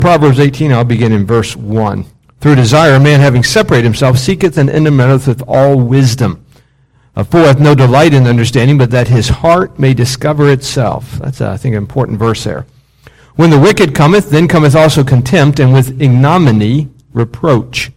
Proverbs 18, I'll begin in verse 1. Through desire, a man having separated himself seeketh and intermeddleth with all wisdom. A fool hath no delight in understanding, but that his heart may discover itself. That's, I think, an important verse there. When the wicked cometh, then cometh also contempt, and with ignominy reproach.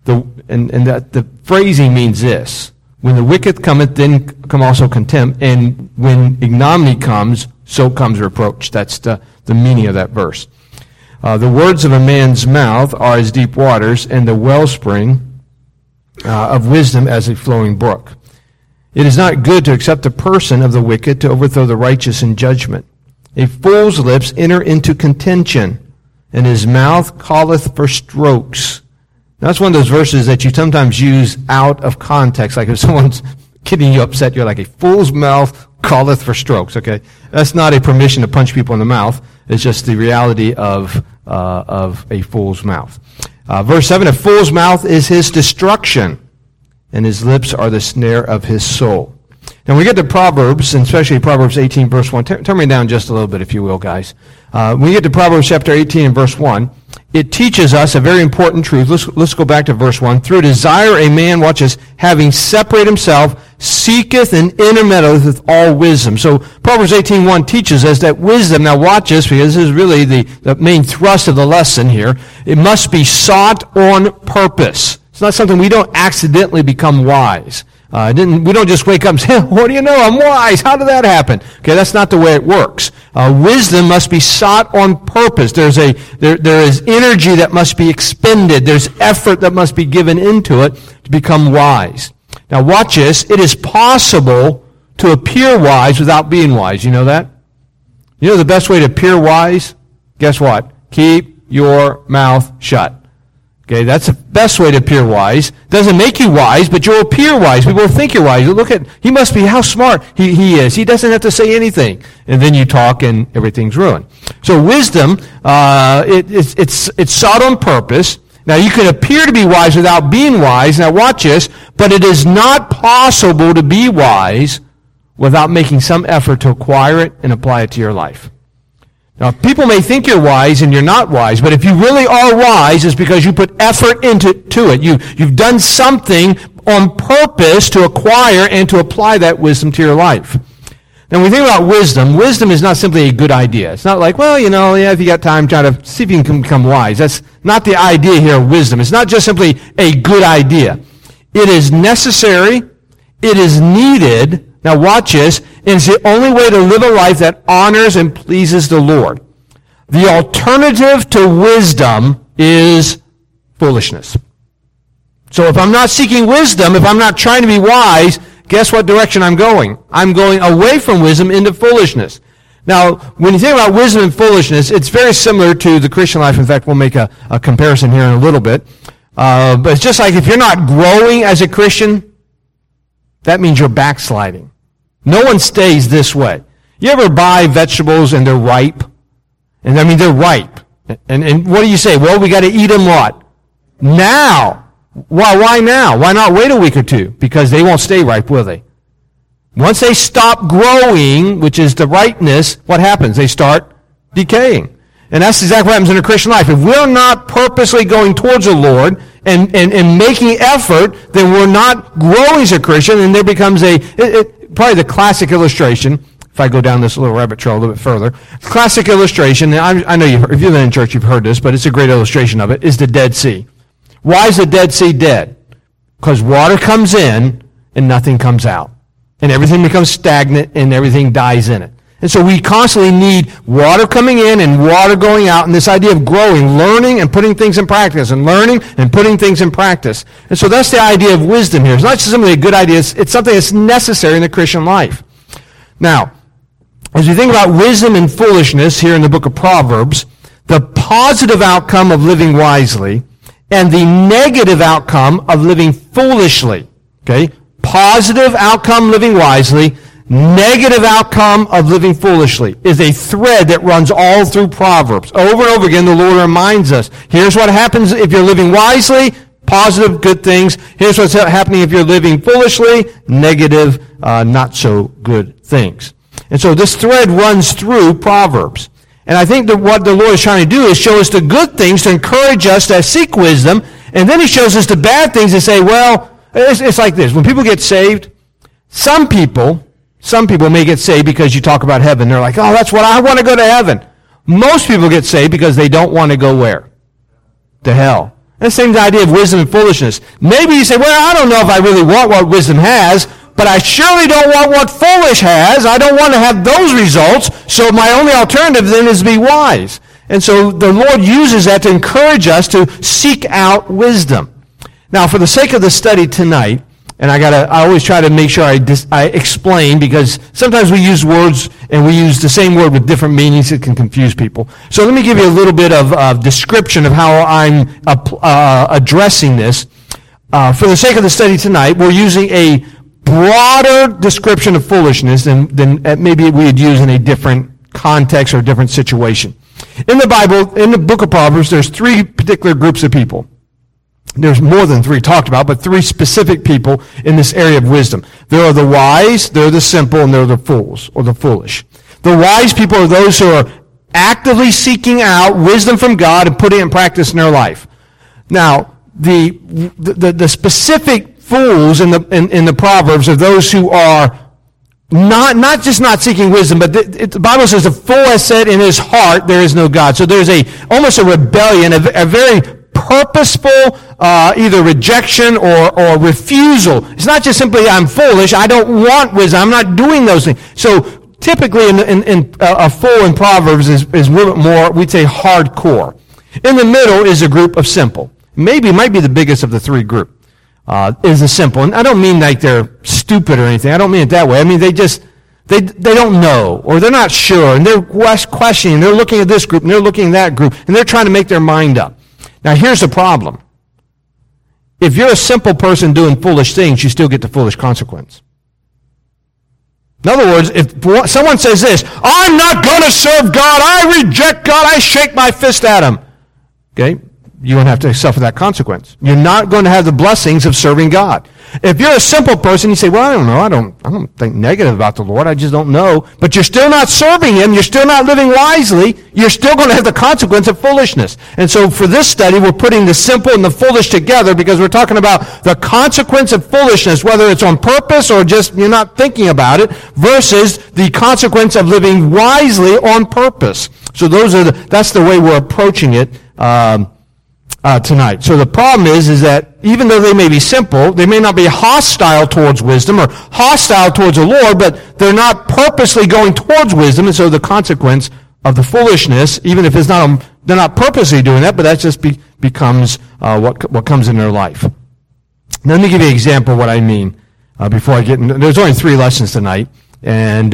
The phrasing means this. When the wicked cometh, then come also contempt, and when ignominy comes, so comes reproach. That's the meaning of that verse. The words of a man's mouth are as deep waters, and the wellspring of wisdom as a flowing brook. It is not good to accept the person of the wicked, to overthrow the righteous in judgment. A fool's lips enter into contention, and his mouth calleth for strokes. Now, that's one of those verses that you sometimes use out of context. Like if someone's getting you upset, you're like, a fool's mouth calleth for strokes, okay? That's not a permission to punch people in the mouth. It's just the reality of a fool's mouth. Verse 7, a fool's mouth is his destruction, and his lips are the snare of his soul. Now, when we get to Proverbs, and especially Proverbs 18, verse 1, turn me down just a little bit, if you will, guys. When we get to Proverbs chapter 18 and verse 1, it teaches us a very important truth. Let's go back to verse 1. Through desire a man, watch this, having separated himself, seeketh and intermeddleth with all wisdom. So Proverbs 18:1 teaches us that wisdom, now watch this, because this is really the main thrust of the lesson here, it must be sought on purpose. It's not something we don't accidentally become wise. We don't just wake up and say, what do you know, I'm wise. How did that happen? Okay, that's not the way it works. Wisdom must be sought on purpose. There is energy that must be expended. There's effort that must be given into it to become wise. Now watch this. It is possible to appear wise without being wise. You know that? You know the best way to appear wise? Guess what? Keep your mouth shut. Okay, that's the best way to appear wise. Doesn't make you wise, but you'll appear wise. People will think you're wise. You look at, he must be, how smart he is. He doesn't have to say anything. And then you talk and everything's ruined. So wisdom, it's sought on purpose. Now you can appear to be wise without being wise. Now watch this, but it is not possible to be wise without making some effort to acquire it and apply it to your life. Now, people may think you're wise and you're not wise, but if you really are wise, it's because you put effort into it. You've done something on purpose to acquire and to apply that wisdom to your life. Now, when we think about wisdom, wisdom is not simply a good idea. It's not like, well, if you got time, try to see if you can become wise. That's not the idea here of wisdom. It's not just simply a good idea. It is necessary. It is needed. Now watch this, and it's the only way to live a life that honors and pleases the Lord. The alternative to wisdom is foolishness. So if I'm not seeking wisdom, if I'm not trying to be wise, guess what direction I'm going? I'm going away from wisdom into foolishness. Now, when you think about wisdom and foolishness, it's very similar to the Christian life. In fact, we'll make a comparison here in a little bit. But it's just like if you're not growing as a Christian, that means you're backsliding. No one stays this way. You ever buy vegetables and they're ripe? And they're ripe. And what do you say? Well, we got to eat them what? Now. Why now? Why not wait a week or two? Because they won't stay ripe, will they? Once they stop growing, which is the ripeness, what happens? They start decaying. And that's exactly what happens in a Christian life. If we're not purposely going towards the Lord and making effort, then we're not growing as a Christian, and there becomes probably the classic illustration, if I go down this little rabbit trail a little bit further, classic illustration, and I know if you've been in church, you've heard this, but it's a great illustration of it, is the Dead Sea. Why is the Dead Sea dead? Because water comes in and nothing comes out. And everything becomes stagnant and everything dies in it. And so we constantly need water coming in and water going out, and this idea of growing, learning and putting things in practice, and learning and putting things in practice. And so that's the idea of wisdom here. It's not just simply a good idea, it's something that's necessary in the Christian life. Now, as we think about wisdom and foolishness here in the book of Proverbs, the positive outcome of living wisely and the negative outcome of living foolishly, okay? Positive outcome living wisely, negative outcome of living foolishly is a thread that runs all through Proverbs. Over and over again, the Lord reminds us, here's what happens if you're living wisely, positive, good things. Here's what's happening if you're living foolishly, negative, not so good things. And so this thread runs through Proverbs. And I think that what the Lord is trying to do is show us the good things to encourage us to seek wisdom, and then he shows us the bad things and say, well, it's like this. When people get saved, some people may get saved because you talk about heaven. They're like, oh, that's what I want to go to heaven. Most people get saved because they don't want to go where? To hell. That's the same idea of wisdom and foolishness. Maybe you say, well, I don't know if I really want what wisdom has, but I surely don't want what foolish has. I don't want to have those results, so my only alternative then is to be wise. And so the Lord uses that to encourage us to seek out wisdom. Now, for the sake of the study tonight, and I always try to make sure I explain, because sometimes we use words and we use the same word with different meanings. It can confuse people. So let me give you a little bit of description of how I'm addressing this. For the sake of the study tonight, we're using a broader description of foolishness than maybe we would use in a different context or a different situation. In the Bible, in the book of Proverbs, there's three particular groups of people. There's more than three talked about, but three specific people in this area of wisdom. There are the wise, there are the simple, and there are the fools, or the foolish. The wise people are those who are actively seeking out wisdom from God and putting it in practice in their life. Now, the specific fools in the Proverbs are those who are not just not seeking wisdom, but the Bible says the fool has said in his heart there is no God. So there's almost a rebellion, a very purposeful either rejection or refusal. It's not just simply I'm foolish, I don't want wisdom, I'm not doing those things. So typically in a fool in Proverbs is a little bit more, we'd say, hardcore. In the middle is a group of simple. Maybe might be the biggest of the three group. Is the simple. And I don't mean like they're stupid or anything. I don't mean it that way. I mean they don't know, or they're not sure, and they're questioning, they're looking at this group, and they're looking at that group, and they're trying to make their mind up. Now here's the problem. If you're a simple person doing foolish things, you still get the foolish consequence. In other words, if someone says this, I'm not going to serve God, I reject God, I shake my fist at him. Okay? You don't have to suffer that consequence. You're not going to have the blessings of serving God. If you're a simple person, you say, well, I don't know. I don't think negative about the Lord. I just don't know. But you're still not serving him. You're still not living wisely. You're still going to have the consequence of foolishness. And so for this study, we're putting the simple and the foolish together because we're talking about the consequence of foolishness, whether it's on purpose or just you're not thinking about it, versus the consequence of living wisely on purpose. So that's the way we're approaching it tonight. So the problem is that even though they may be simple, they may not be hostile towards wisdom or hostile towards the Lord, but they're not purposely going towards wisdom, and so the consequence of the foolishness, even if it's not they're not purposely doing that, but that just becomes what comes in their life. Now, let me give you an example of what I mean before I get into. There's only 3 lessons tonight, and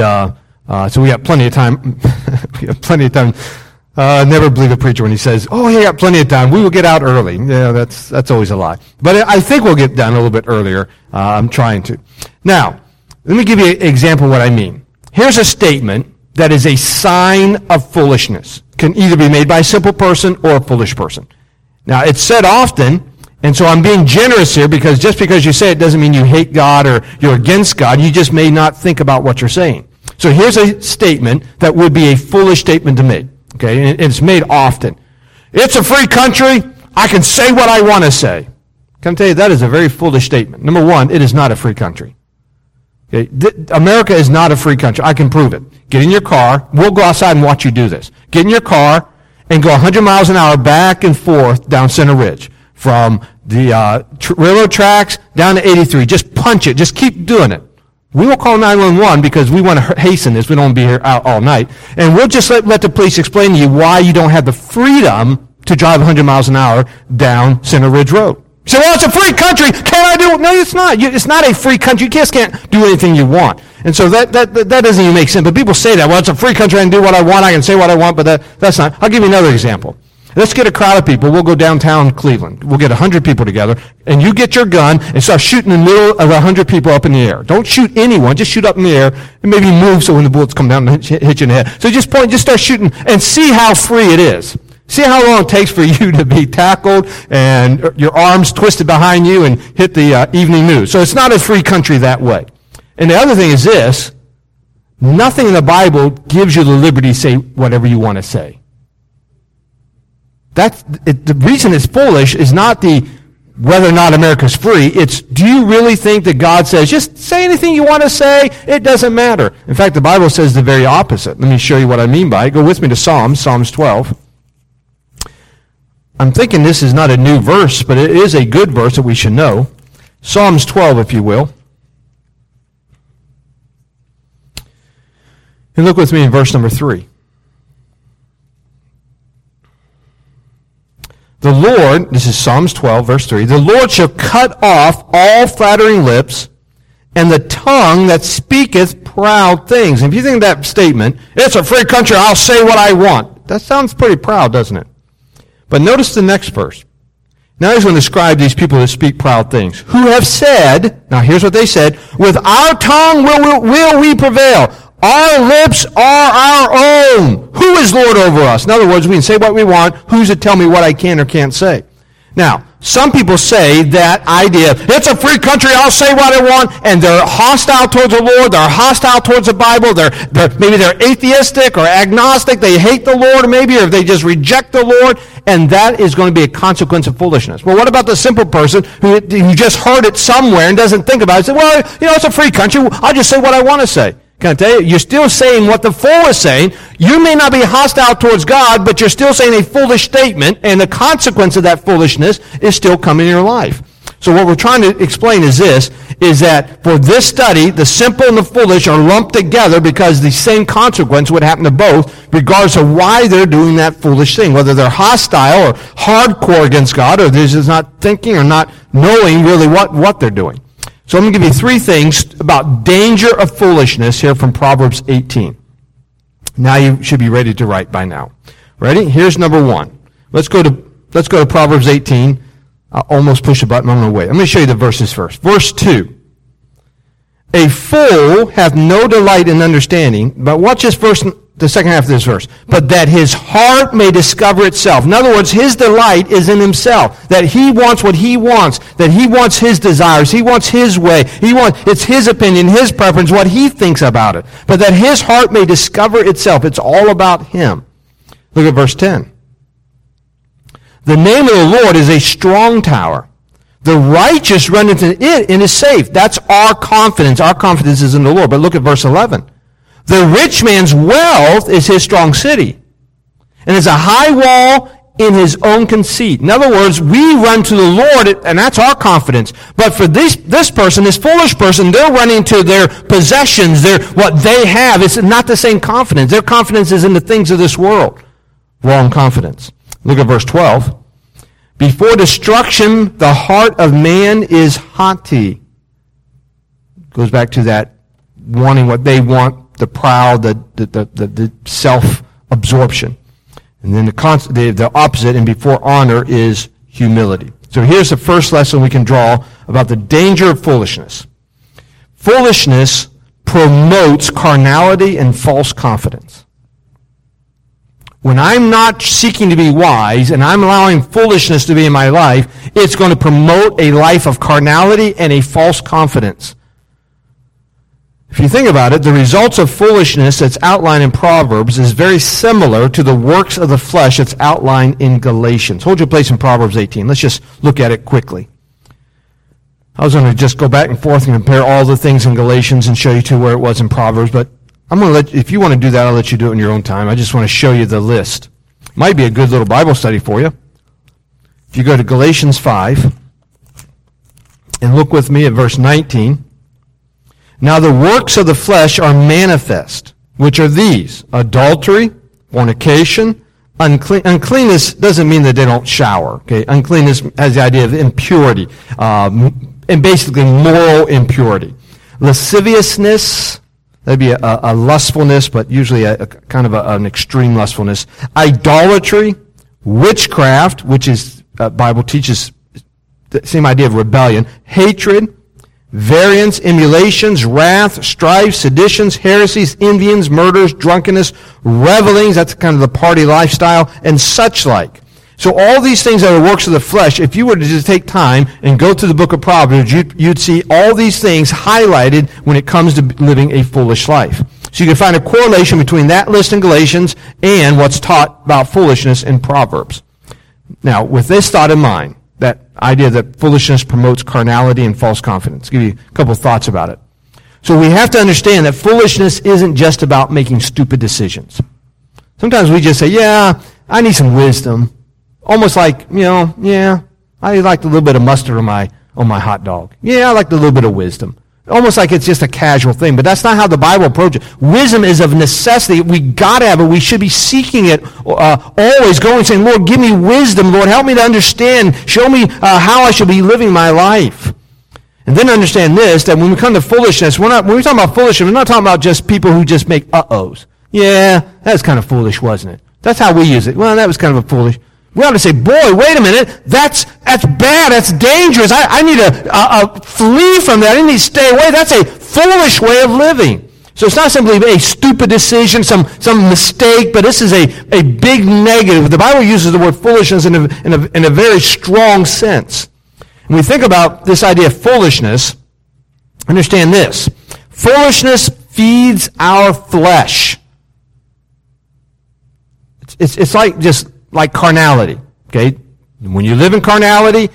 so we got plenty of time. We have plenty of time. Never believe a preacher when he says, oh, you got plenty of time. We will get out early. Yeah, that's always a lie. But I think we'll get done a little bit earlier. I'm trying to. Now, let me give you an example of what I mean. Here's a statement that is a sign of foolishness. Can either be made by a simple person or a foolish person. Now, it's said often, and so I'm being generous here because just because you say it doesn't mean you hate God or you're against God. You just may not think about what you're saying. So here's a statement that would be a foolish statement to make. Okay, and it's made often. It's a free country. I can say what I want to say. Can I tell you, that is a very foolish statement. Number one, it is not a free country. Okay? America is not a free country. I can prove it. Get in your car. We'll go outside and watch you do this. Get in your car and go 100 miles an hour back and forth down Center Ridge. From the railroad tracks down to 83. Just punch it. Just keep doing it. We will call 911 because we want to hasten this. We don't want to be here out all night. And we'll just let the police explain to you why you don't have the freedom to drive 100 miles an hour down Center Ridge Road. You say, well, it's a free country. Can I do it? No, it's not. It's not a free country. You just can't do anything you want. And so that doesn't even make sense. But people say that. Well, it's a free country. I can do what I want. I can say what I want. But that's not. I'll give you another example. Let's get a crowd of people. We'll go downtown Cleveland. We'll get 100 people together, and you get your gun and start shooting in the middle of 100 people up in the air. Don't shoot anyone. Just shoot up in the air and maybe move so when the bullets come down and hit you in the head. So just start shooting and see how free it is. See how long it takes for you to be tackled and your arms twisted behind you and hit the evening news. So it's not a free country that way. And the other thing is this. Nothing in the Bible gives you the liberty to say whatever you want to say. The reason it's foolish is not whether or not America's free. It's, do you really think that God says, just say anything you want to say, it doesn't matter? In fact, the Bible says the very opposite. Let me show you what I mean by it. Go with me to Psalms 12. I'm thinking this is not a new verse, but it is a good verse that we should know. Psalms 12, if you will. And look with me in verse number 3. The Lord, this is Psalms 12, verse 3, the Lord shall cut off all flattering lips and the tongue that speaketh proud things. And if you think of that statement, it's a free country, I'll say what I want. That sounds pretty proud, doesn't it? But notice the next verse. Now he's going to describe these people that speak proud things. Who have said, now here's what they said, with our tongue will we prevail. Our lips are our own. Who is Lord over us? In other words, we can say what we want. Who's to tell me what I can or can't say? Now, some people say that idea, it's a free country, I'll say what I want, and they're hostile towards the Lord, they're hostile towards the Bible, maybe they're atheistic or agnostic, they hate the Lord maybe, or they just reject the Lord, and that is going to be a consequence of foolishness. Well, what about the simple person who just heard it somewhere and doesn't think about it? Say, well, it's a free country, I'll just say what I want to say. Can I tell you, you're still saying what the fool is saying. You may not be hostile towards God, but you're still saying a foolish statement, and the consequence of that foolishness is still coming in your life. So what we're trying to explain is this, is that for this study, the simple and the foolish are lumped together because the same consequence would happen to both, regardless of why they're doing that foolish thing, whether they're hostile or hardcore against God, or they're just not thinking or not knowing really what they're doing. So I'm going to give you 3 things about danger of foolishness here from Proverbs 18. Now you should be ready to write by now. Ready? Here's number 1. Let's go to Proverbs 18. I'll almost push a button. I'm going to wait. I'm going to show you the verses first. Verse 2. A fool hath no delight in understanding, but watch this verse, the second half of this verse. But that his heart may discover itself. In other words, his delight is in himself. That he wants what he wants. That he wants his desires. He wants his way. It's his opinion, his preference, what he thinks about it. But that his heart may discover itself. It's all about him. Look at verse 10. The name of the Lord is a strong tower. The righteous run into it and is safe. That's our confidence. Our confidence is in the Lord. But look at verse 11. The rich man's wealth is his strong city, and is a high wall in his own conceit. In other words, we run to the Lord, and that's our confidence. But for this person, this foolish person, they're running to their possessions, what they have. It's not the same confidence. Their confidence is in the things of this world. Wrong confidence. Look at verse 12. Before destruction, the heart of man is haughty. Goes back to that wanting what they want, the proud, the self-absorption. And then the opposite, and before honor, is humility. So here's the first lesson we can draw about the danger of foolishness. Foolishness promotes carnality and false confidence. When I'm not seeking to be wise and I'm allowing foolishness to be in my life, it's going to promote a life of carnality and a false confidence. If you think about it, the results of foolishness that's outlined in Proverbs is very similar to the works of the flesh that's outlined in Galatians. Hold your place in Proverbs 18. Let's just look at it quickly. I was going to just go back and forth and compare all the things in Galatians and show you to where it was in Proverbs, but I'm going to let you, if you want to do that, I'll let you do it in your own time. I just want to show you the list. Might be a good little Bible study for you. If you go to Galatians 5 and look with me at verse 19. Now the works of the flesh are manifest, which are these: adultery, fornication, uncleanness doesn't mean that they don't shower. Okay, uncleanness has the idea of impurity, and basically moral impurity. Lasciviousness, that'd be a lustfulness, but usually a kind of an extreme lustfulness. Idolatry, witchcraft, which is Bible teaches the same idea of rebellion. Hatred, variance, emulations, wrath, strife, seditions, heresies, envyings, murders, drunkenness, revelings, that's kind of the party lifestyle, and such like. So all these things that are works of the flesh, if you were to just take time and go through the book of Proverbs, you'd see all these things highlighted when it comes to living a foolish life. So you can find a correlation between that list in Galatians and what's taught about foolishness in Proverbs. Now, with this thought in mind, that idea that foolishness promotes carnality and false confidence, I'll give you a couple thoughts about it. So we have to understand that foolishness isn't just about making stupid decisions. Sometimes we just say, yeah, I need some wisdom. Almost like, I like a little bit of mustard on my hot dog. Yeah, I like a little bit of wisdom. Almost like it's just a casual thing, but that's not how the Bible approaches it. Wisdom is of necessity. We got to have it. We should be seeking it, always going, saying, Lord, give me wisdom. Lord, help me to understand. Show me how I should be living my life. And then understand this, that when we come to foolishness, when we talk about foolishness, we're not talking about just people who just make uh-ohs. Yeah, that was kind of foolish, wasn't it? That's how we use it. Well, that was kind of a foolish. We ought to say, boy, wait a minute, that's bad, that's dangerous. I need to flee from that. I need to stay away. That's a foolish way of living. So it's not simply a stupid decision, some mistake, but this is a big negative. The Bible uses the word foolishness in a very strong sense. When we think about this idea of foolishness, understand this. Foolishness feeds our flesh. It's like carnality, okay? When you live in carnality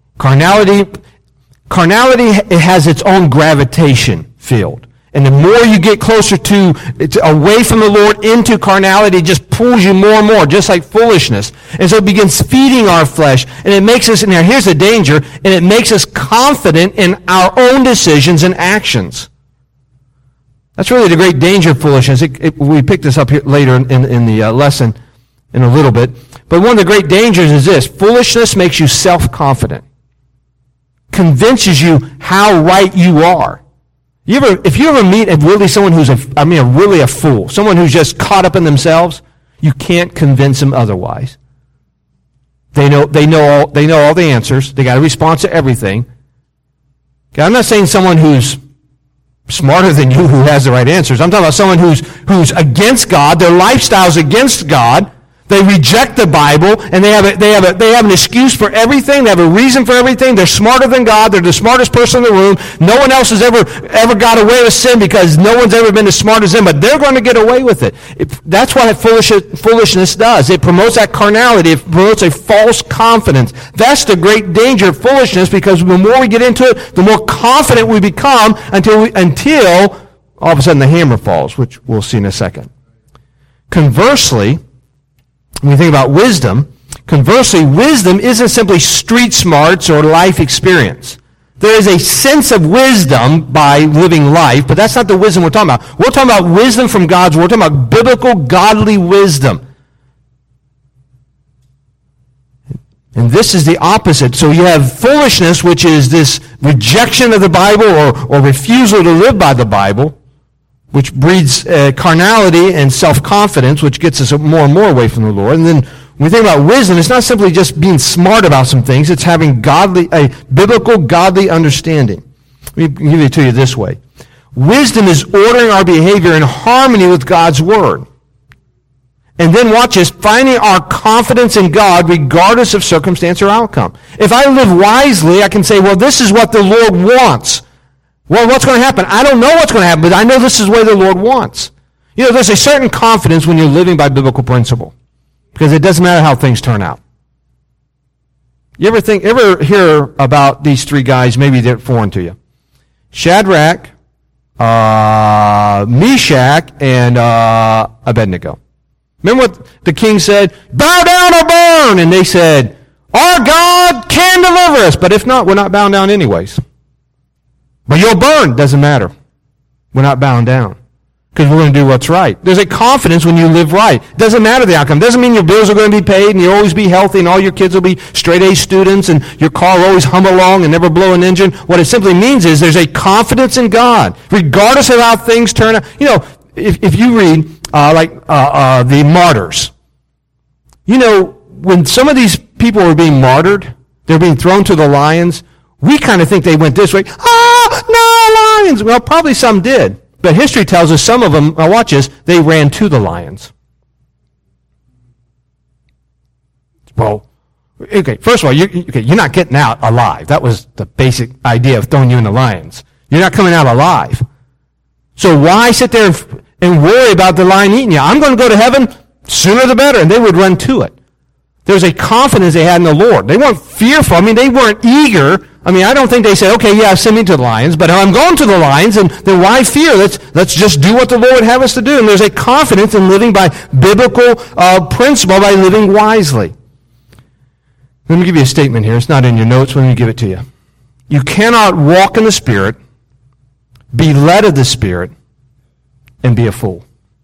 it has its own gravitation field. And the more you get closer away from the Lord into carnality, it just pulls you more and more, just like foolishness. And so it begins feeding our flesh, and it makes us, now here's the danger, and it makes us confident in our own decisions and actions. That's really the great danger of foolishness. We pick this up here later in the lesson in a little bit. But one of the great dangers is this. Foolishness makes you self-confident. Convinces you how right you are. If you ever meet someone who's really a fool, someone who's just caught up in themselves, you can't convince them otherwise. They know all the answers. They got a response to everything. Okay, I'm not saying someone who's smarter than you who has the right answers. I'm talking about someone who's against God. Their lifestyle's against God. They reject the Bible, and they have an excuse for everything. They have a reason for everything. They're smarter than God. They're the smartest person in the room. No one else has ever got away with sin because no one's ever been as smart as them, but they're going to get away with it. That's what foolishness does. It promotes that carnality. It promotes a false confidence. That's the great danger of foolishness, because the more we get into it, the more confident we become until all of a sudden the hammer falls, which we'll see in a second. Conversely, when you think about wisdom, wisdom isn't simply street smarts or life experience. There is a sense of wisdom by living life, but that's not the wisdom we're talking about. We're talking about wisdom from God's Word. We're talking about biblical, godly wisdom. And this is the opposite. So you have foolishness, which is this rejection of the Bible or refusal to live by the Bible, which breeds carnality and self-confidence, which gets us more and more away from the Lord. And then when we think about wisdom, it's not simply just being smart about some things. It's having a biblical, godly understanding. Let me give it to you this way. Wisdom is ordering our behavior in harmony with God's Word. And then watch this, finding our confidence in God regardless of circumstance or outcome. If I live wisely, I can say, well, this is what the Lord wants. Well, what's going to happen? I don't know what's going to happen, but I know this is what the Lord wants. There's a certain confidence when you're living by biblical principle, because it doesn't matter how things turn out. You ever hear about these three guys? Maybe they're foreign to you. Shadrach, Meshach, and Abednego. Remember what the king said? Bow down or burn! And they said, our God can deliver us, but if not, we're not bound down anyways. But you'll burn. Doesn't matter. We're not bound down. Because we're going to do what's right. There's a confidence when you live right. Doesn't matter the outcome. Doesn't mean your bills are going to be paid and you'll always be healthy and all your kids will be straight-A students and your car will always hum along and never blow an engine. What it simply means is there's a confidence in God. Regardless of how things turn out. If you read the martyrs. When some of these people were being martyred, they're being thrown to the lions, we kind of think they went this way. No, lions! Well, probably some did. But history tells us some of them, watch this, they ran to the lions. Well, okay, first of all, you're not getting out alive. That was the basic idea of throwing you in the lions. You're not coming out alive. So why sit there and worry about the lion eating you. I'm going to go to heaven, sooner the better. And they would run to it. There's a confidence they had in the Lord. They weren't fearful. I mean, they weren't eager. I mean, I don't think they said, okay, yeah, send me to the lions, but I'm going to the lions, and then why fear? Let's just do what the Lord would have us to do. And there's a confidence in living by biblical principle, by living wisely. Let me give you a statement here. It's not in your notes, but let me give it to you. You cannot walk in the Spirit, be led of the Spirit, and be a fool.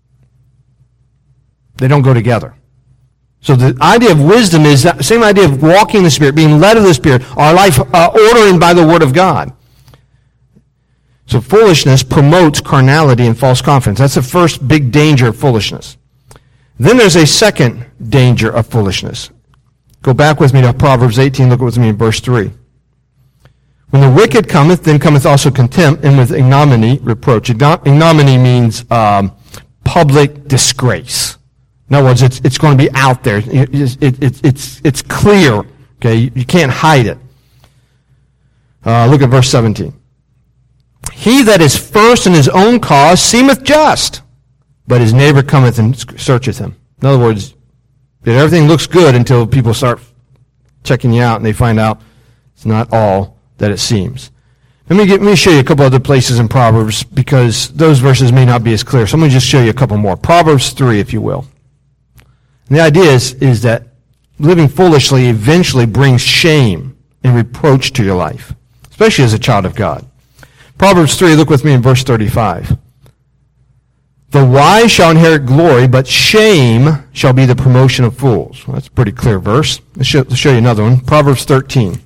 They don't go together. So the idea of wisdom is that same idea of walking in the Spirit, being led of the Spirit, our life ordering by the Word of God. So foolishness promotes carnality and false confidence. That's the first big danger of foolishness. Then there's a second danger of foolishness. Go back with me to Proverbs 18. Look with me in verse 3. When the wicked cometh, then cometh also contempt, and with ignominy reproach. Ignominy means public disgrace. In other words, it's going to be out there. It's clear. Okay, you can't hide it. Look at verse 17. He that is first in his own cause seemeth just, but his neighbor cometh and searcheth him. In other words, everything looks good until people start checking you out and they find out it's not all that it seems. Let me show you a couple other places in Proverbs because those verses may not be as clear. So I'm going to just show you a couple more. Proverbs 3, if you will. And the idea is that living foolishly eventually brings shame and reproach to your life, especially as a child of God. Proverbs 3, look with me in verse 35. The wise shall inherit glory, but shame shall be the promotion of fools. Well, that's a pretty clear verse. Let's show you another one. Proverbs 13.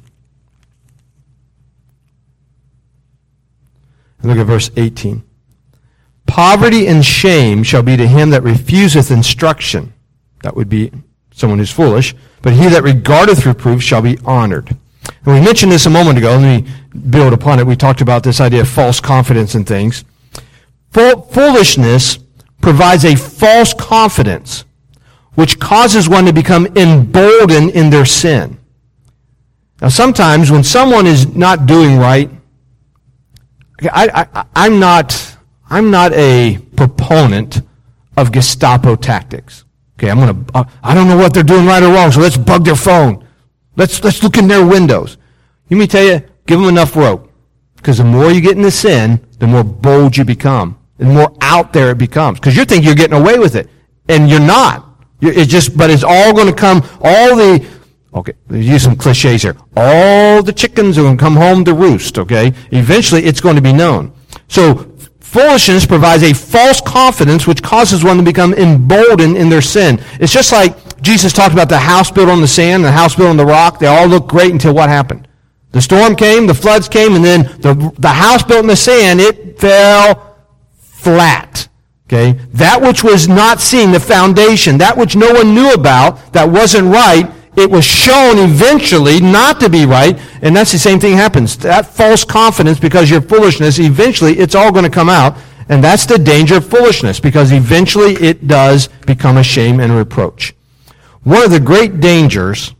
Look at verse 18. Poverty and shame shall be to him that refuseth instruction. That would be someone who's foolish. But he that regardeth reproof shall be honored. And we mentioned this a moment ago. Let me build upon it. We talked about this idea of false confidence and things. Foolishness provides a false confidence which causes one to become emboldened in their sin. Now sometimes when someone is not doing right, I'm not a proponent of Gestapo tactics. Okay, I don't know what they're doing right or wrong, so let's bug their phone. Let's look in their windows. Let me tell you, give them enough rope. Because the more you get into sin, the more bold you become. And the more out there it becomes. Because you think you're getting away with it. And you're not. But it's all going to come, okay, use some cliches here. All the chickens are going to come home to roost, okay? Eventually, it's going to be known. So, foolishness provides a false confidence which causes one to become emboldened in their sin. It's just like Jesus talked about the house built on the sand, the house built on the rock. They all looked great until what happened? The storm came, the floods came, and then the house built in the sand, it fell flat. Okay? That which was not seen, the foundation, that which no one knew about, that wasn't right, it was shown eventually not to be right, and that's the same thing happens. That false confidence, because your foolishness, eventually it's all going to come out, and that's the danger of foolishness, because eventually it does become a shame and a reproach. One of the great dangers,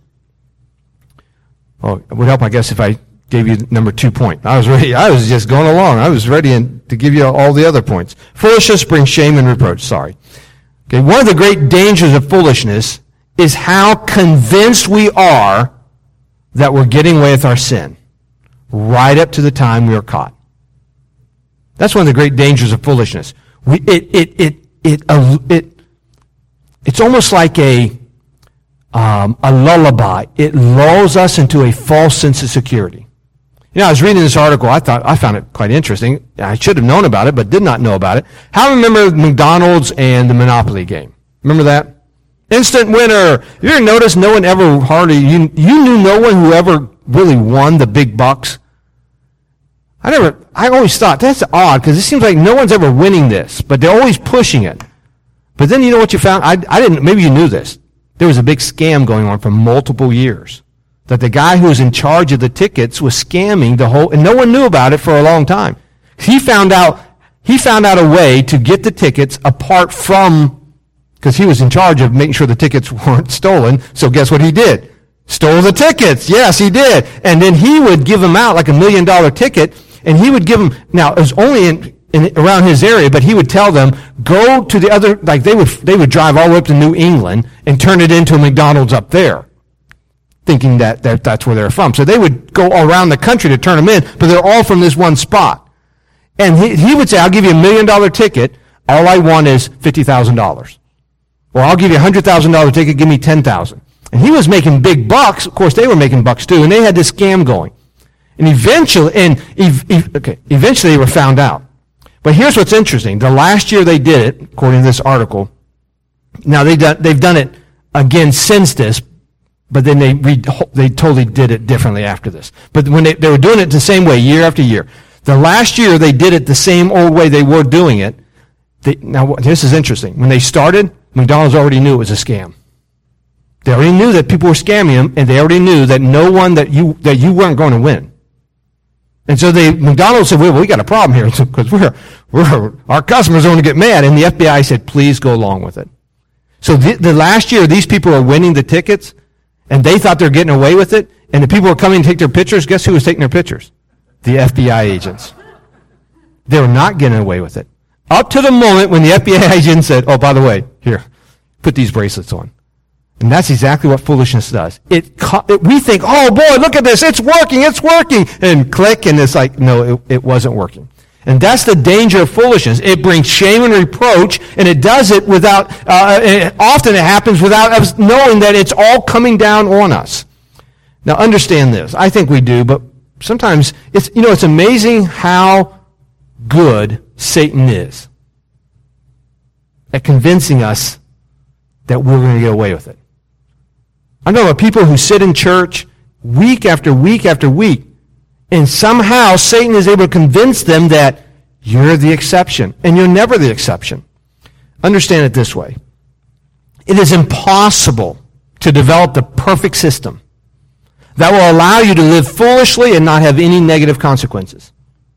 it would help, I guess, if I gave you number 2 point. I was ready. I was just going along. I was ready to give you all the other points. Foolishness brings shame and reproach. Sorry. Okay. One of the great dangers of foolishness is how convinced we are that we're getting away with our sin, right up to the time we are caught. That's one of the great dangers of foolishness. It's almost like a lullaby. It lulls us into a false sense of security. You know, I was reading this article. I found it quite interesting. I should have known about it, but did not know about it. How remember McDonald's and the Monopoly game? Remember that? Instant winner. You ever notice no one ever you knew no one who ever really won the big bucks? I always thought that's odd because it seems like no one's ever winning this, but they're always pushing it. But then you know what you found? I didn't, maybe you knew this. There was a big scam going on for multiple years. That the guy who was in charge of the tickets was scamming and no one knew about it for a long time. He found out a way to get the tickets apart from, because he was in charge of making sure the tickets weren't stolen. So guess what he did? Stole the tickets. Yes, he did. And then he would give them out like $1 million ticket, and he would give them, now it was only around his area, but he would tell them, go to the other, like they would drive all the way up to New England and turn it into a McDonald's up there, thinking that's where they're from. So they would go around the country to turn them in, but they're all from this one spot. And he would say, I'll give you $1 million ticket, all I want is $50,000. Or I'll give you a $100,000 ticket, give me $10,000. And he was making big bucks. Of course, they were making bucks too, and they had this scam going. And eventually they were found out. But here's what's interesting. The last year they did it, according to this article, now they've done it again since this, but then they totally did it differently after this. But when they were doing it the same way year after year. The last year they did it the same old way they were doing it. Now, this is interesting. When they started, McDonald's already knew it was a scam. They already knew that people were scamming them, and they already knew that no one that you weren't going to win. And so McDonald's said, well, we got a problem here because our customers are going to get mad. And the FBI said, please go along with it. So the last year, these people are winning the tickets, and they thought they were getting away with it. And the people were coming to take their pictures. Guess who was taking their pictures? The FBI agents. They were not getting away with it. Up to the moment when the FBI agent said, oh, by the way, here, put these bracelets on. And that's exactly what foolishness does. We think, oh boy, look at this, it's working. And click, and it's like, no, it wasn't working. And that's the danger of foolishness. It brings shame and reproach, and it does it without, often it happens without us knowing that it's all coming down on us. Now understand this. I think we do, but sometimes it's amazing how good Satan is at convincing us that we're going to get away with it. I know of people who sit in church week after week after week, and somehow Satan is able to convince them that you're the exception, and you're never the exception. Understand it this way. It is impossible to develop the perfect system that will allow you to live foolishly and not have any negative consequences.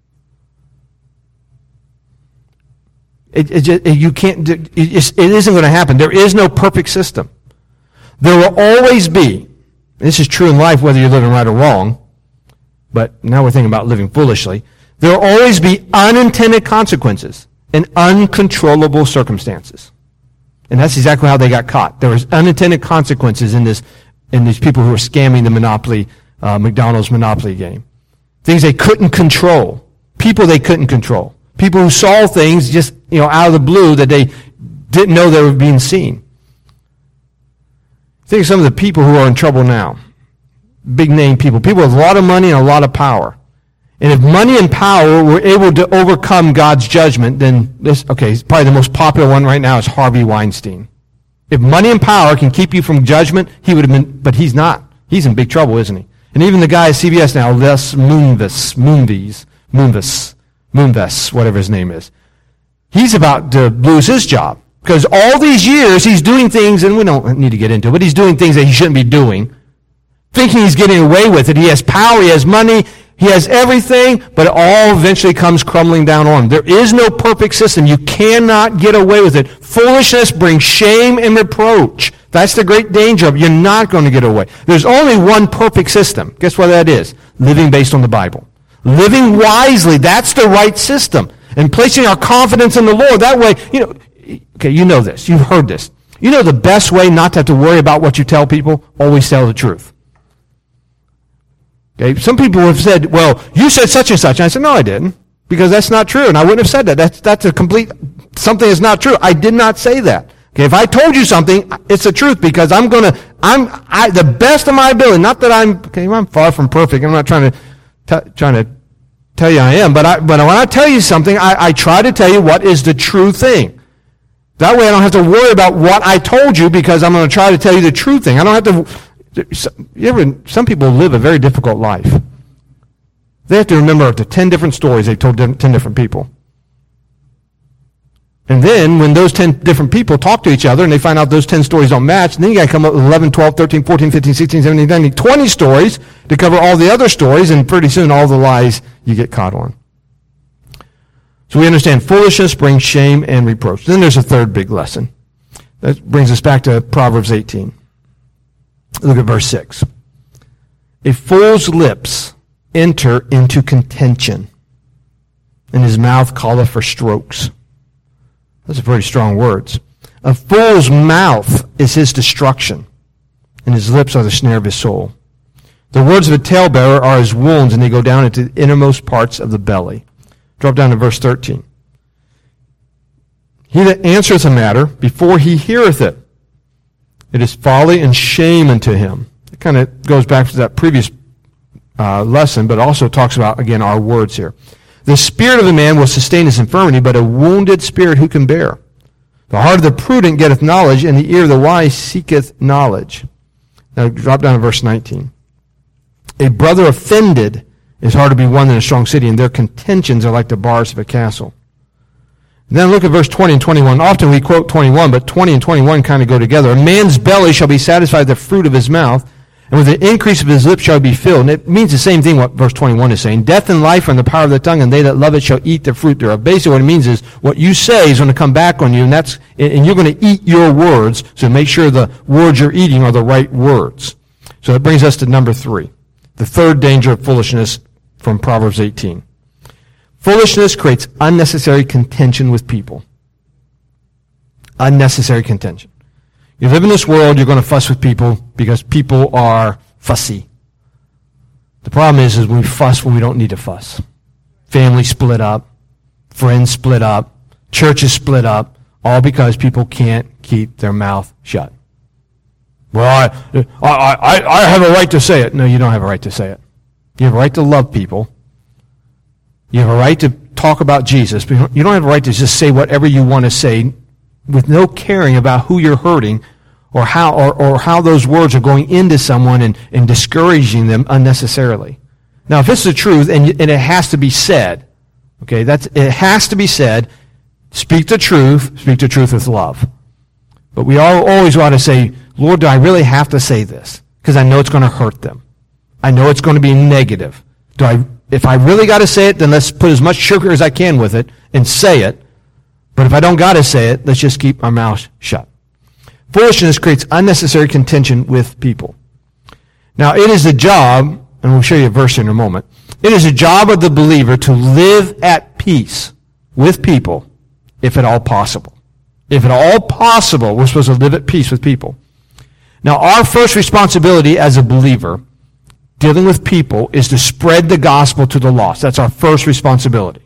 You can't. It isn't going to happen. There is no perfect system. There will always be, this is true in life whether you're living right or wrong, but now we're thinking about living foolishly, there will always be unintended consequences and uncontrollable circumstances. And that's exactly how they got caught. There was unintended consequences in these people who were scamming the McDonald's Monopoly game. Things they couldn't control. People they couldn't control. People who saw things just, out of the blue that they didn't know they were being seen. Think of some of the people who are in trouble now. Big name people. People with a lot of money and a lot of power. And if money and power were able to overcome God's judgment, then probably the most popular one right now is Harvey Weinstein. If money and power can keep you from judgment, he would have been, but he's not. He's in big trouble, isn't he? And even the guy at CBS now, Les Moonves, whatever his name is, he's about to lose his job. Because all these years he's doing things, and we don't need to get into it, but he's doing things that he shouldn't be doing, thinking he's getting away with it. He has power, he has money, he has everything, but it all eventually comes crumbling down on him. There is no perfect system. You cannot get away with it. Foolishness brings shame and reproach. That's the great danger of it. You're not going to get away. There's only one perfect system. Guess what that is? Living based on the Bible. Living wisely, that's the right system. And placing our confidence in the Lord. That way, you know this. You've heard this. You know the best way not to have to worry about what you tell people? Always tell the truth. Okay? Some people have said, well, you said such and such. And I said, no, I didn't. Because that's not true. And I wouldn't have said that. That's a complete, something that's not true. I did not say that. Okay, if I told you something, it's the truth because I'm the best of my ability. Not that I'm far from perfect. I'm not trying to tell you I am, but when I tell you something, I try to tell you what is the true thing. That way I don't have to worry about what I told you because I'm going to try to tell you the true thing. I don't have to, some people live a very difficult life. They have to remember up to 10 different stories they told 10 different people. And then when those 10 different people talk to each other and they find out those 10 stories don't match, then you got to come up with 11, 12, 13, 14, 15, 16, 17, 19, 20 stories to cover all the other stories, and pretty soon all the lies you get caught on. So we understand foolishness brings shame and reproach. Then there's a third big lesson. That brings us back to Proverbs 18. Look at verse 6. A fool's lips enter into contention, and his mouth calleth for strokes. Those are very strong words. A fool's mouth is his destruction, and his lips are the snare of his soul. The words of a talebearer are his wounds, and they go down into the innermost parts of the belly. Drop down to verse 13. He that answereth a matter before he heareth it, it is folly and shame unto him. It kind of goes back to that previous lesson, but also talks about, again, our words here. The spirit of a man will sustain his infirmity, but a wounded spirit who can bear? The heart of the prudent getteth knowledge, and the ear of the wise seeketh knowledge. Now drop down to verse 19. A brother offended is hard to be won in a strong city, and their contentions are like the bars of a castle. And then look at verse 20 and 21. Often we quote 21, but 20 and 21 kind of go together. A man's belly shall be satisfied with the fruit of his mouth, and with the increase of his lips shall he be filled. And it means the same thing what verse 21 is saying. Death and life are in the power of the tongue, and they that love it shall eat the fruit thereof. Basically what it means is what you say is going to come back on you, and you're going to eat your words, so make sure the words you're eating are the right words. So that brings us to number 3. The third danger of foolishness from Proverbs 18. Foolishness creates unnecessary contention with people. Unnecessary contention. You live in this world, you're going to fuss with people because people are fussy. The problem is we fuss when we don't need to fuss. Families split up, friends split up, churches split up, all because people can't keep their mouth shut. Well, I have a right to say it. No, you don't have a right to say it. You have a right to love people. You have a right to talk about Jesus, but you don't have a right to just say whatever you want to say with no caring about who you're hurting or how those words are going into someone and discouraging them unnecessarily. Now, if it's the truth and it has to be said, okay, it has to be said, speak the truth with love. But we always want to say, Lord, do I really have to say this? Because I know it's going to hurt them. I know it's going to be negative. If I really got to say it, then let's put as much sugar as I can with it and say it. But if I don't got to say it, let's just keep our mouth shut. Foolishness creates unnecessary contention with people. Now, it is the job, and we'll show you a verse in a moment, it is the job of the believer to live at peace with people, if at all possible. If at all possible, we're supposed to live at peace with people. Now, our first responsibility as a believer, dealing with people, is to spread the gospel to the lost. That's our first responsibility.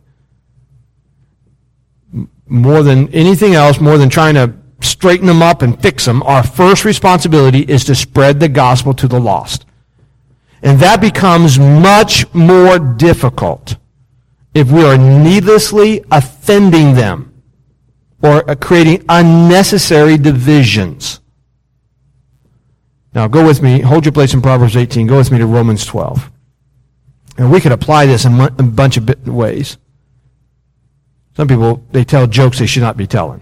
More than anything else, more than trying to straighten them up and fix them, our first responsibility is to spread the gospel to the lost. And that becomes much more difficult if we are needlessly offending them or creating unnecessary divisions. Now, go with me. Hold your place in Proverbs 18. Go with me to Romans 12. And we could apply this in a bunch of ways. Some people, they tell jokes they should not be telling.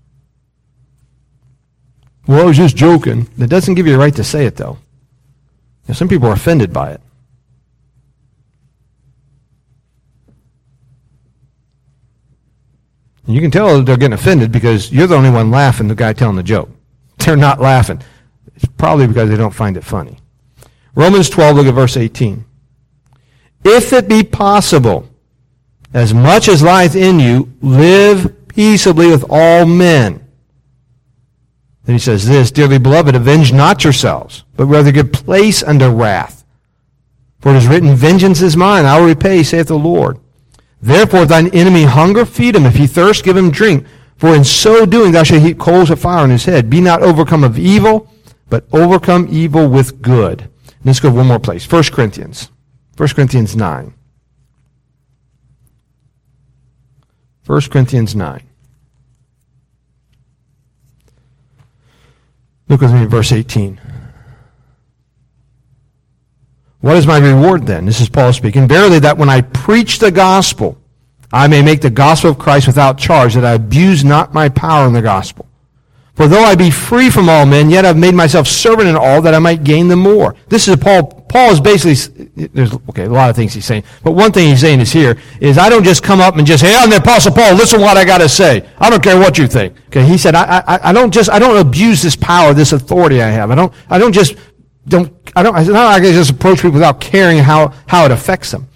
Well, I was just joking. That doesn't give you the right to say it, though. Some people are offended by it. And you can tell they're getting offended because you're the only one laughing, the guy telling the joke. They're not laughing. It's probably because they don't find it funny. Romans 12, look at verse 18. If it be possible, as much as lieth in you, live peaceably with all men. Then he says this, dearly beloved, avenge not yourselves, but rather give place unto wrath. For it is written, vengeance is mine, I will repay, saith the Lord. Therefore, if thine enemy hunger, feed him. If he thirst, give him drink. For in so doing thou shalt heap coals of fire on his head. Be not overcome of evil, but overcome evil with good. Let's go one more place. 1 Corinthians 9. 1 Corinthians 9. Look with me at verse 18. What is my reward then? This is Paul speaking. Verily that when I preach the gospel, I may make the gospel of Christ without charge, that I abuse not my power in the gospel. For though I be free from all men, yet I've made myself servant in all, that I might gain them more. This is Paul. Paul is basically, there's a lot of things he's saying, but one thing he's saying is I don't just come up and just, hey, I'm the Apostle Paul, listen to what I got to say. I don't care what you think. Okay, he said, I don't abuse this power, this authority I have. I don't just approach people without caring how it affects them.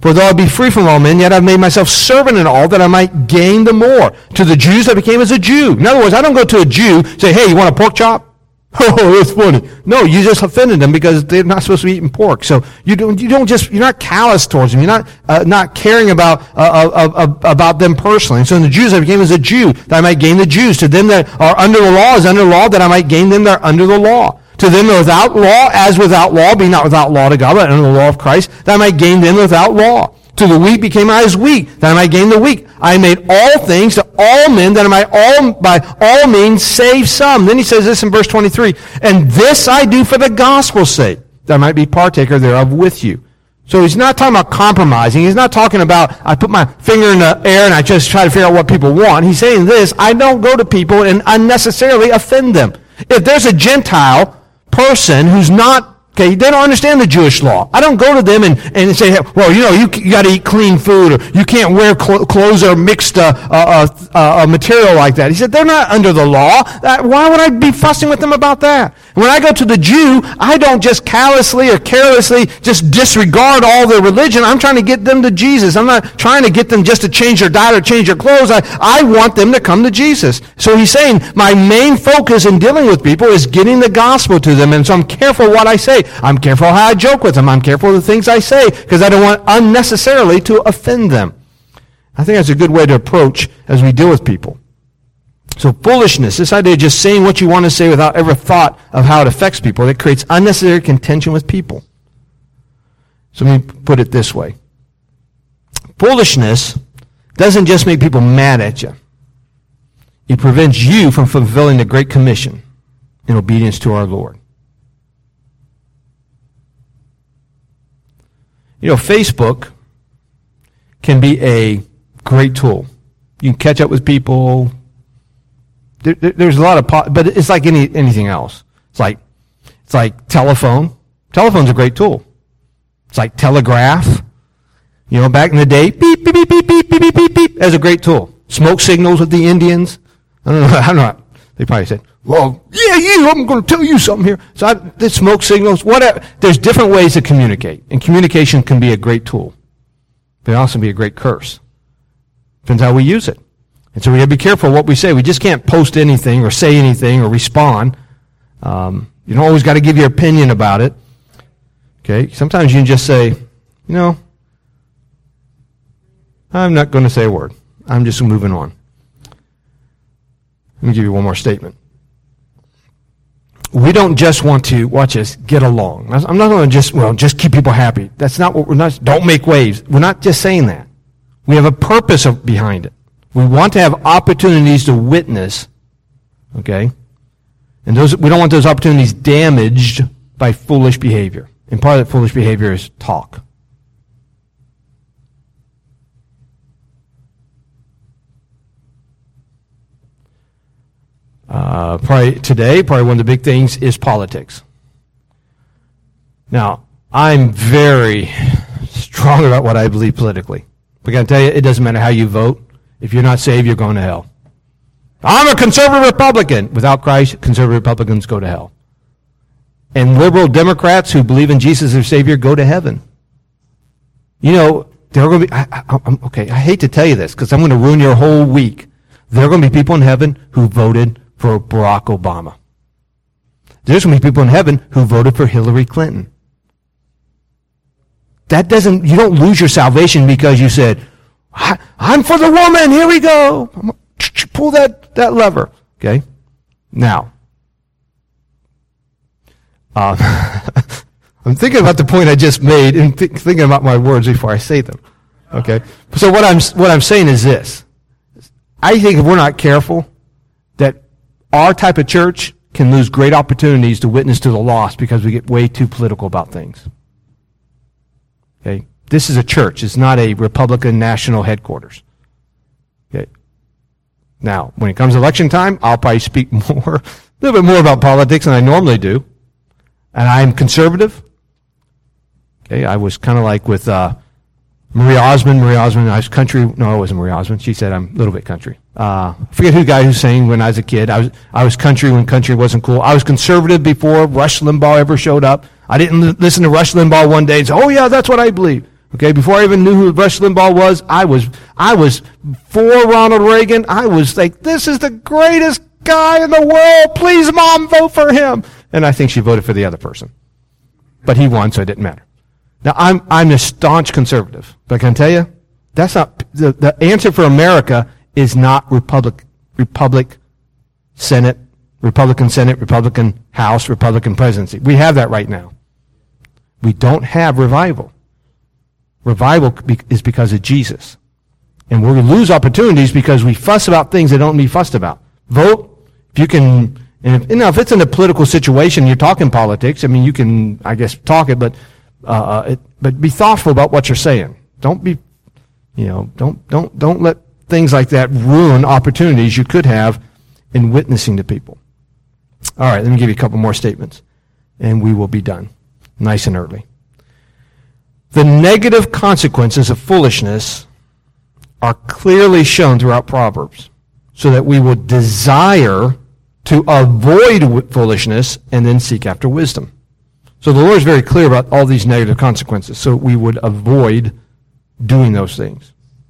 For though I be free from all men, yet I've made myself servant in all, that I might gain the more. To the Jews I became as a Jew. In other words, I don't go to a Jew and say, hey, you want a pork chop? Oh, that's funny. No, you just offended them because they're not supposed to be eating pork. So you're not callous towards them. You're not caring about them personally. And so in the Jews I became as a Jew, that I might gain the Jews. To them that are under the law as under the law, that I might gain them that are under the law. To them that are without law as without law, being not without law to God, but under the law of Christ, that I might gain them without law. To the weak became I as weak, that I might gain the weak. I made all things to all men, that I might by all means save some. Then he says this in verse 23, and this I do for the gospel's sake, that I might be partaker thereof with you. So he's not talking about compromising. He's not talking about, I put my finger in the air and I just try to figure out what people want. He's saying this, I don't go to people and unnecessarily offend them. If there's a Gentile person who's not, okay, they don't understand the Jewish law. I don't go to them and say, well, you got to eat clean food, or you can't wear clothes or mixed material like that. He said, they're not under the law. Why would I be fussing with them about that? When I go to the Jew, I don't just callously or carelessly just disregard all their religion. I'm trying to get them to Jesus. I'm not trying to get them just to change their diet or change their clothes. I want them to come to Jesus. So he's saying, my main focus in dealing with people is getting the gospel to them. And so I'm careful what I say. I'm careful how I joke with them. I'm careful with the things I say because I don't want unnecessarily to offend them. I think that's a good way to approach as we deal with people. So foolishness, this idea of just saying what you want to say without ever thought of how it affects people, that creates unnecessary contention with people. So let me put it this way. Foolishness doesn't just make people mad at you. It prevents you from fulfilling the Great Commission in obedience to our Lord. Facebook can be a great tool. You can catch up with people. There's a lot of, but it's like anything else. It's like telephone. Telephone's a great tool. It's like telegraph. Back in the day, beep, beep, beep, beep, beep, beep, beep, beep, beep. That's a great tool. Smoke signals with the Indians. I don't know. They probably said, well, yeah, I'm going to tell you something here. So the smoke signals, whatever. There's different ways to communicate. And communication can be a great tool. But it can also be a great curse. Depends how we use it. And so we have to be careful what we say. We just can't post anything or say anything or respond. You don't always got to give your opinion about it. Okay? Sometimes you can just say, I'm not going to say a word. I'm just moving on. Let me give you one more statement. We don't just want to, watch this, get along. I'm not going to just keep people happy. That's not what we're not, don't make waves. We're not just saying that. We have a purpose behind it. We want to have opportunities to witness, okay? And we don't want those opportunities damaged by foolish behavior. And part of that foolish behavior is talk. Probably one of the big things is politics. Now, I'm very strong about what I believe politically. But I got to tell you, it doesn't matter how you vote. If you're not saved, you're going to hell. I'm a conservative Republican. Without Christ, conservative Republicans go to hell. And liberal Democrats who believe in Jesus as their Savior go to heaven. There are going to be, okay, I hate to tell you this because I'm going to ruin your whole week. There are going to be people in heaven who voted for Barack Obama. There's going to be people in heaven who voted for Hillary Clinton. You don't lose your salvation because you said, I'm for the woman, here we go. Pull that lever. Okay? Now, I'm thinking about the point I just made and thinking about my words before I say them. Okay? So what I'm saying is this. I think if we're not careful, that our type of church can lose great opportunities to witness to the lost because we get way too political about things. Okay? This is a church. It's not a Republican national headquarters. Okay? Now, when it comes to election time, I'll probably speak a little bit more about politics than I normally do. And I'm conservative. Okay? I was kind of like with Maria Osmond, I was country. No, it wasn't Maria Osmond. She said I'm a little bit country. I forget who the guy who sang when I was a kid. I was country when country wasn't cool. I was conservative before Rush Limbaugh ever showed up. I didn't listen to Rush Limbaugh one day and say, oh yeah, that's what I believe. Okay, before I even knew who Rush Limbaugh was, I was for Ronald Reagan. I was like, this is the greatest guy in the world. Please, Mom, vote for him. And I think she voted for the other person. But he won, so it didn't matter. Now, I'm a staunch conservative. But I can tell you, that's not, the answer for America is not Republican Senate, Republican House, Republican presidency. We have that right now. We don't have revival. Revival is because of Jesus. And we're going to lose opportunities because we fuss about things that don't need fussed about. Vote, if you can, and if it's in a political situation, you're talking politics, I mean, you can, I guess, talk it, but be thoughtful about what you're saying. Don't be, don't let things like that ruin opportunities you could have in witnessing to people. All right, let me give you a couple more statements, and we will be done nice and early. The negative consequences of foolishness are clearly shown throughout Proverbs, so that we will desire to avoid foolishness and then seek after wisdom. So the Lord is very clear about all these negative consequences, so we would avoid doing those things.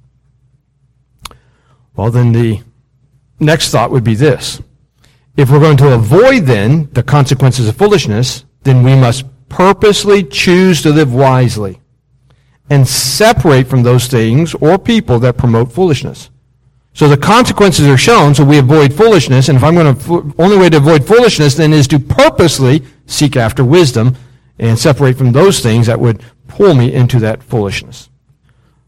Well, then the next thought would be this. If we're going to avoid then the consequences of foolishness, then we must purposely choose to live wisely and separate from those things or people that promote foolishness. So the consequences are shown, so we avoid foolishness, and if I'm going to, only way to avoid foolishness then is to purposely seek after wisdom and separate from those things that would pull me into that foolishness.